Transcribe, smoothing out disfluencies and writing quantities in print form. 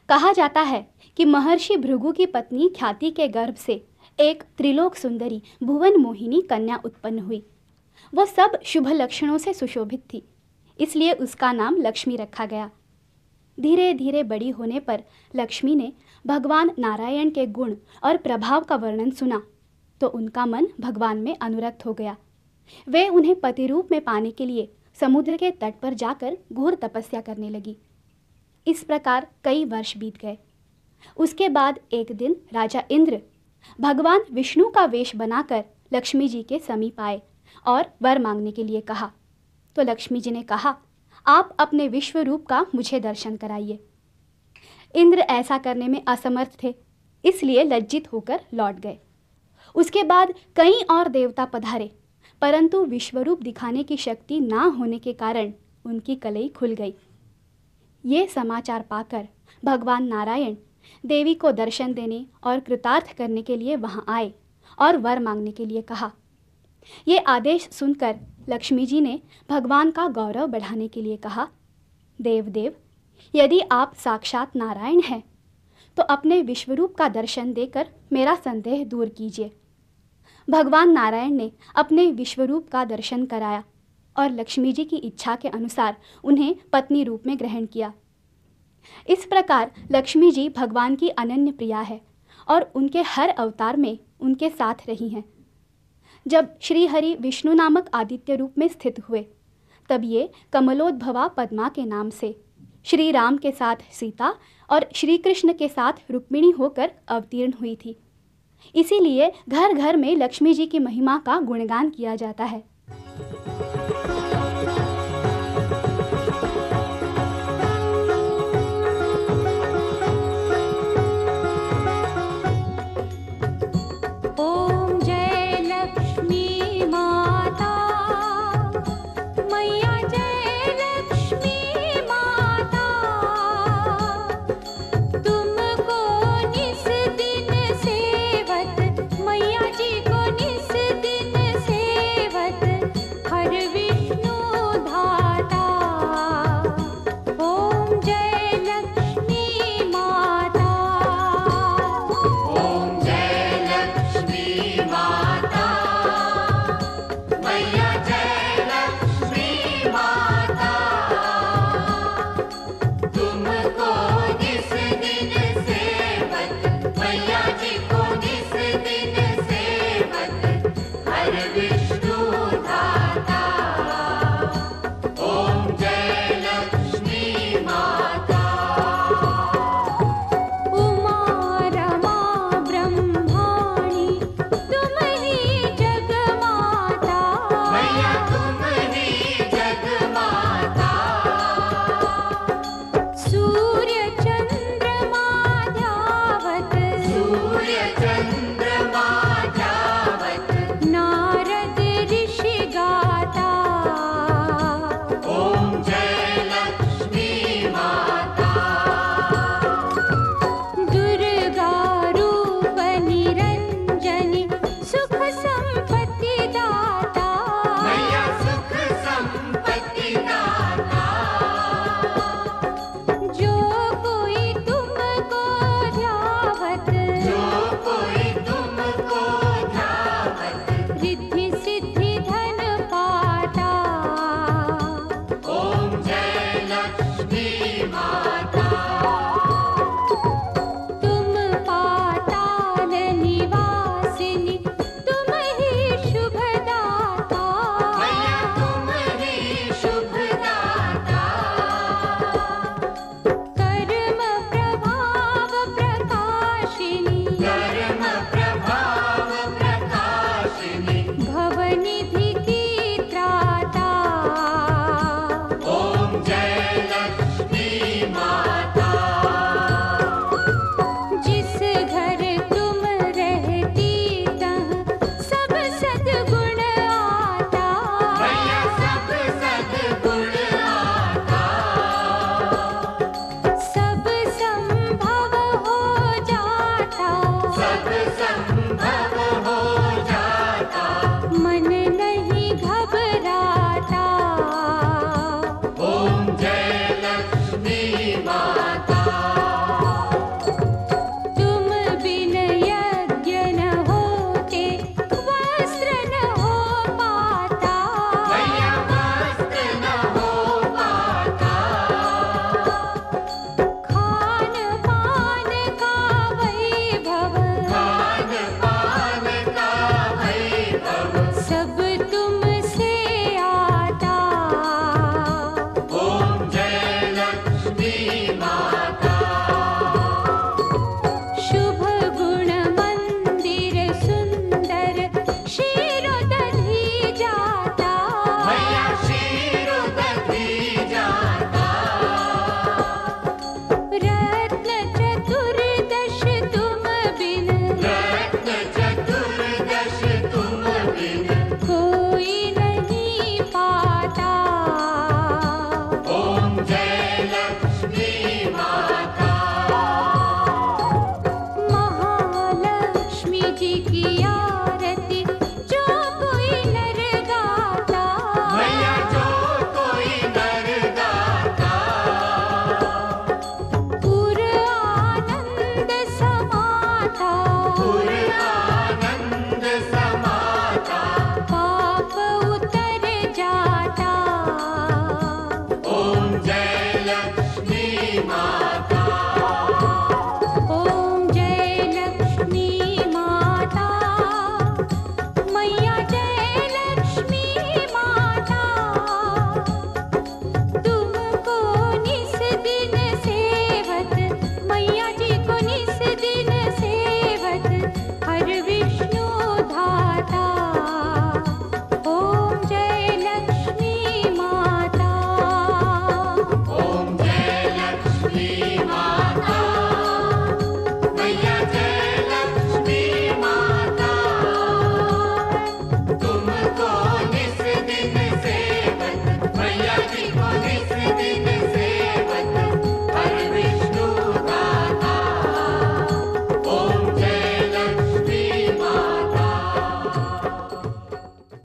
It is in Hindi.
कहा जाता है कि महर्षि भृगु की पत्नी ख्याति के गर्भ से एक त्रिलोक सुंदरी भुवन मोहिनी कन्या उत्पन्न हुई। वो सब शुभ लक्षणों से सुशोभित थी, इसलिए उसका नाम लक्ष्मी रखा गया। धीरे धीरे बड़ी होने पर लक्ष्मी ने भगवान नारायण के गुण और प्रभाव का वर्णन सुना तो उनका मन भगवान में अनुरक्त हो गया। वे उन्हें पति रूप में पाने के लिए समुद्र के तट पर जाकर घोर तपस्या करने लगी। इस प्रकार कई वर्ष बीत गए। उसके बाद एक दिन राजा इंद्र भगवान विष्णु का वेश बनाकर लक्ष्मी जी के समीप आए और वर मांगने के लिए कहा। तो लक्ष्मी जी ने कहा, आप अपने विश्व रूप का मुझे दर्शन कराइए। इंद्र ऐसा करने में असमर्थ थे, इसलिए लज्जित होकर लौट गए। उसके बाद कई और देवता पधारे, परंतु विश्वरूप दिखाने की शक्ति ना होने के कारण उनकी कलई खुल गई। ये समाचार पाकर भगवान नारायण देवी को दर्शन देने और कृतार्थ करने के लिए वहाँ आए और वर मांगने के लिए कहा। ये आदेश सुनकर लक्ष्मी जी ने भगवान का गौरव बढ़ाने के लिए कहा, देव, यदि आप साक्षात नारायण हैं तो अपने विश्वरूप का दर्शन देकर मेरा संदेह दूर कीजिए। भगवान नारायण ने अपने विश्वरूप का दर्शन कराया और लक्ष्मी जी की इच्छा के अनुसार उन्हें पत्नी रूप में ग्रहण किया। इस प्रकार लक्ष्मी जी भगवान की अनन्य प्रिया है और उनके हर अवतार में उनके साथ रही हैं। जब श्री हरि विष्णु नामक आदित्य रूप में स्थित हुए तब ये कमलोद्भवा पद्मा के नाम से श्री राम के साथ सीता और श्री कृष्ण के साथ रुक्मिणी होकर अवतीर्ण हुई थी। इसीलिए घर घर में लक्ष्मी जी की महिमा का गुणगान किया जाता है।